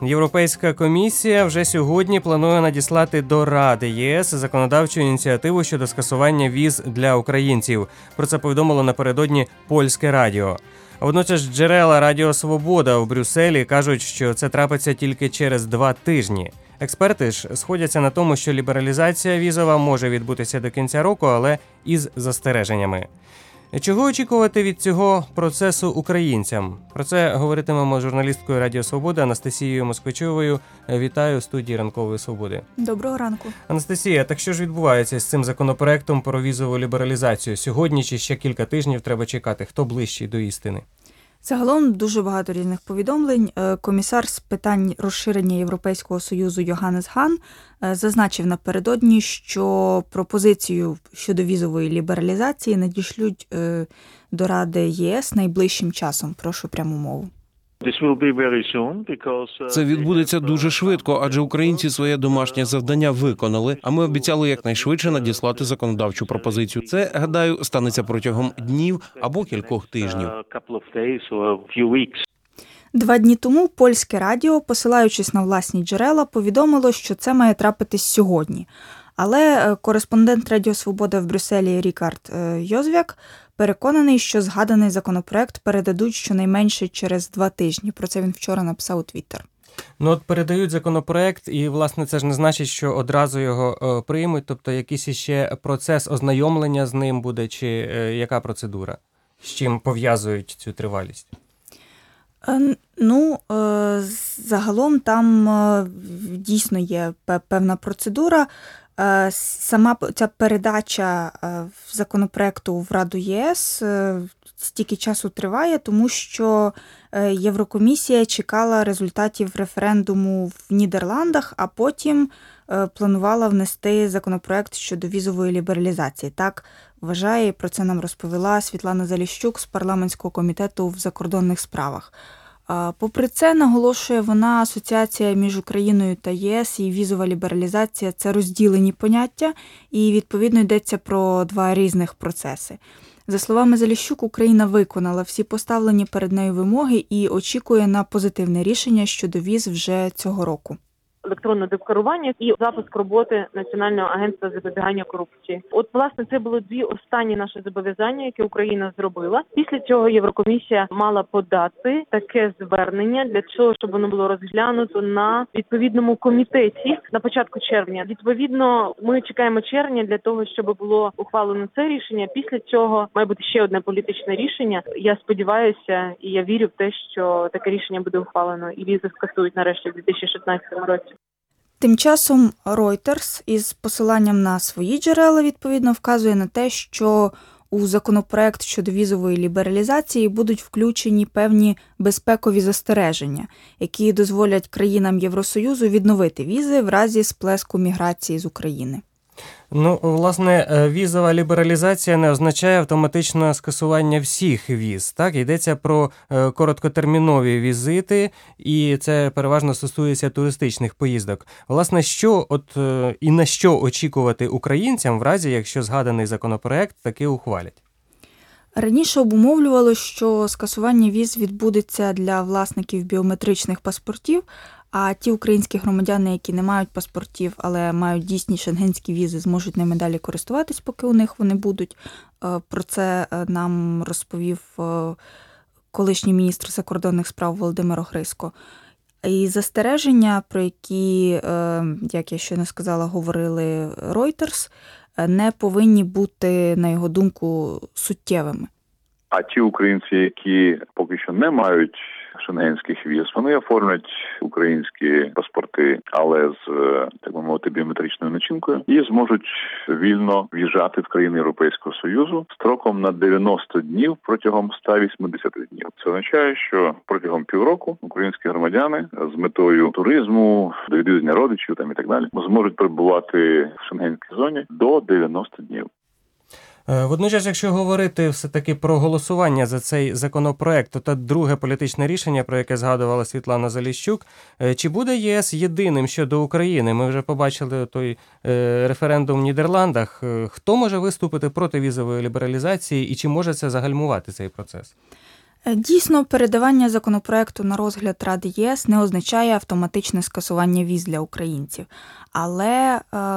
Європейська комісія вже сьогодні планує надіслати до Ради ЄС законодавчу ініціативу щодо скасування віз для українців. Про це повідомило напередодні Польське радіо. Водночас джерела Радіо Свобода в Брюсселі кажуть, що це трапиться тільки через 2 тижні. Експерти ж сходяться на тому, що лібералізація візова може відбутися до кінця року, але із застереженнями. Чого очікувати від цього процесу українцям? Про це говоритимемо з журналісткою Радіо Свобода Анастасією Москвичовою. Вітаю в студії Ранкової Свободи. Доброго ранку. Анастасія, так що ж відбувається з цим законопроектом про візову лібералізацію? Сьогодні чи ще кілька тижнів треба чекати? Хто ближчий до істини? Загалом дуже багато різних повідомлень. Комісар з питань розширення Європейського Союзу Йоханнес Хан зазначив напередодні, що пропозицію щодо візової лібералізації надішлють до Ради ЄС найближчим часом. Прошу пряму мову. Це відбудеться дуже швидко, адже українці своє домашнє завдання виконали, а ми обіцяли якнайшвидше надіслати законодавчу пропозицію. Це, гадаю, станеться протягом днів або кількох тижнів. 2 дні тому Польське радіо, посилаючись на власні джерела, повідомило, що це має трапитись сьогодні. Але кореспондент Радіо Свобода в Брюсселі Рікард Йозвяк переконаний, що згаданий законопроект передадуть щонайменше через 2 тижні. Про це він вчора написав у Твіттер. От передають законопроект, і, власне, це ж не значить, що одразу його приймуть, тобто якийсь іще процес ознайомлення з ним буде, чи яка процедура? З чим пов'язують цю тривалість? Загалом там дійсно є певна процедура. Сама ця передача законопроекту в Раду ЄС стільки часу триває, тому що Єврокомісія чекала результатів референдуму в Нідерландах, а потім планувала внести законопроект щодо візової лібералізації. Так вважає, про це нам розповіла Світлана Заліщук з парламентського комітету в закордонних справах. Попри це, наголошує вона, асоціація між Україною та ЄС і візова лібералізація – це розділені поняття, і, відповідно, йдеться про 2 різних процеси. За словами Заліщук, Україна виконала всі поставлені перед нею вимоги і очікує на позитивне рішення щодо віз вже цього року. Електронне декларування і запуск роботи Національного агентства запобігання корупції. От, власне, це були 2 останні наші зобов'язання, які Україна зробила. Після цього Єврокомісія мала подати таке звернення для того, щоб воно було розглянуто на відповідному комітеті на початку червня. Відповідно, ми чекаємо червня для того, щоб було ухвалено це рішення. Після цього має бути ще одне політичне рішення. Я сподіваюся і я вірю в те, що таке рішення буде ухвалено і візи скасують нарешті в 2016 році. Тим часом Reuters із посиланням на свої джерела, відповідно, вказує на те, що у законопроект щодо візової лібералізації будуть включені певні безпекові застереження, які дозволять країнам Євросоюзу відновити візи в разі сплеску міграції з України. Власне, візова лібералізація не означає автоматичне скасування всіх віз. Так, йдеться про короткотермінові візити, і це переважно стосується туристичних поїздок. Власне, що і на що очікувати українцям в разі, якщо згаданий законопроект таки ухвалять? Раніше обумовлювало, що скасування віз відбудеться для власників біометричних паспортів, а ті українські громадяни, які не мають паспортів, але мають дійсні шенгенські візи, зможуть ними далі користуватись, поки у них вони будуть. Про це нам розповів колишній міністр закордонних справ Володимир Огризко. І застереження, про які, як я щойно сказала, говорили Reuters, не повинні бути, на його думку, суттєвими. А ті українці, які поки що не мають шенгенських віз, вони оформлять українські паспорти, але з, так би мовити, біометричною начинкою, і зможуть вільно в'їжджати в країни Європейського Союзу строком на 90 днів протягом 180 днів. Це означає, що протягом півроку українські громадяни з метою туризму, до відвідання родичів і так далі зможуть перебувати в шенгенській зоні до 90 днів. Водночас, якщо говорити все-таки про голосування за цей законопроект, то та друге політичне рішення, про яке згадувала Світлана Заліщук, чи буде ЄС єдиним щодо України? Ми вже побачили той референдум в Нідерландах. Хто може виступити проти візової лібералізації і чи може це загальмувати цей процес? Дійсно, передавання законопроекту на розгляд Ради ЄС не означає автоматичне скасування віз для українців. Але,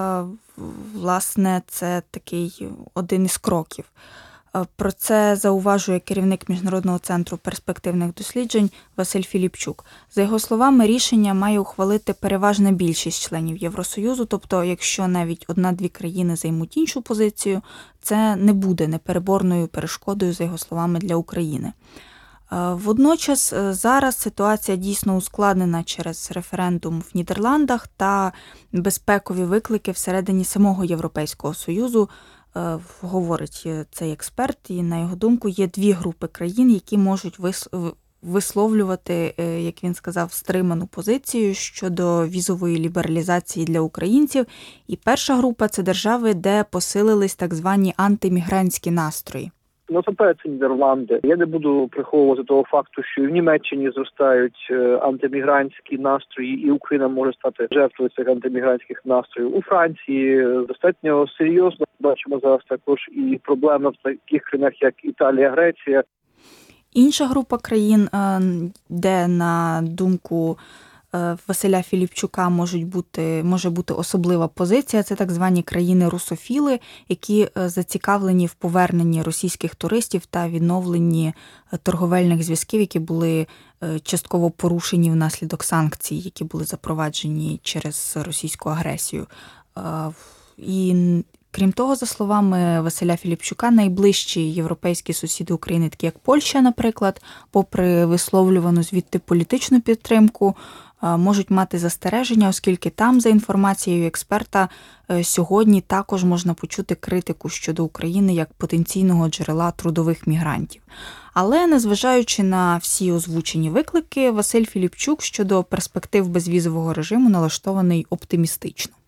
власне, це такий один із кроків. Про це зауважує керівник Міжнародного центру перспективних досліджень Василь Філіпчук. За його словами, рішення має ухвалити переважна більшість членів Євросоюзу, тобто якщо навіть 1-2 країни займуть іншу позицію, це не буде непереборною перешкодою, за його словами, для України. Водночас зараз ситуація дійсно ускладнена через референдум в Нідерландах та безпекові виклики всередині самого Європейського Союзу, говорить цей експерт, і на його думку є 2 групи країн, які можуть висловлювати, як він сказав, стриману позицію щодо візової лібералізації для українців. І перша група – це держави, де посилились так звані антимігрантські настрої. Насамперед це Нідерланди. Я не буду приховувати того факту, що і в Німеччині зростають антимігрантські настрої, і Україна може стати жертвою цих антимігрантських настроїв. У Франції достатньо серйозно бачимо зараз також і проблеми в таких країнах, як Італія, Греція. Інша група країн, де, на думку Василя Філіпчука, може бути особлива позиція, це так звані країни-русофіли, які зацікавлені в поверненні російських туристів та відновленні торговельних зв'язків, які були частково порушені внаслідок санкцій, які були запроваджені через російську агресію. І крім того, за словами Василя Філіпчука, найближчі європейські сусіди України, такі як Польща, наприклад, попри висловлювану звідти політичну підтримку, можуть мати застереження, оскільки там, за інформацією експерта, сьогодні також можна почути критику щодо України як потенційного джерела трудових мігрантів. Але, незважаючи на всі озвучені виклики, Василь Філіпчук щодо перспектив безвізового режиму налаштований оптимістично.